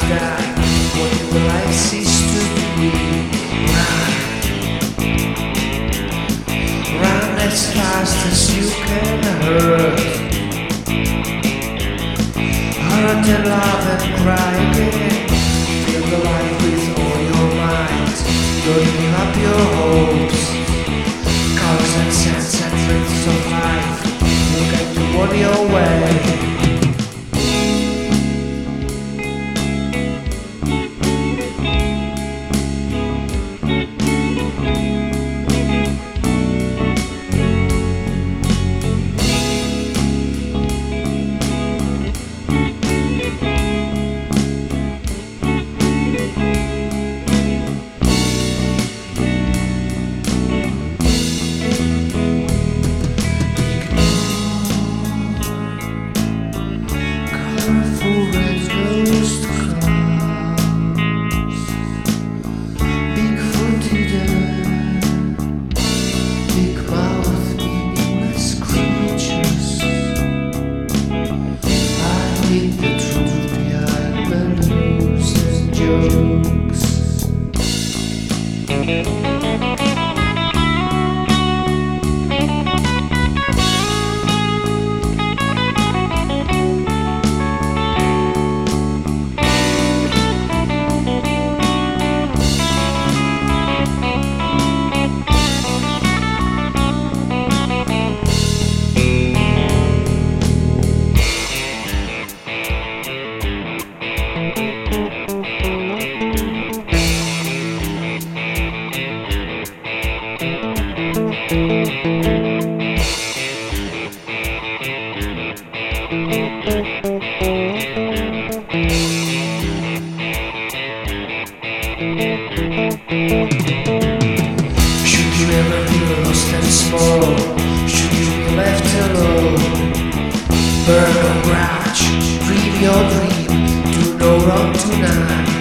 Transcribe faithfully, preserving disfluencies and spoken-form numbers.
die when your life cease to be. Run, run as fast as you can hurt. Hurt and love and cry again. Feel the life with all your might. Don't give up your hopes. Colors and scents and rhythms of life will get you on your way. Should you ever feel lost and small, should you be left alone, burn or grouch, dream your dream, do no wrong tonight.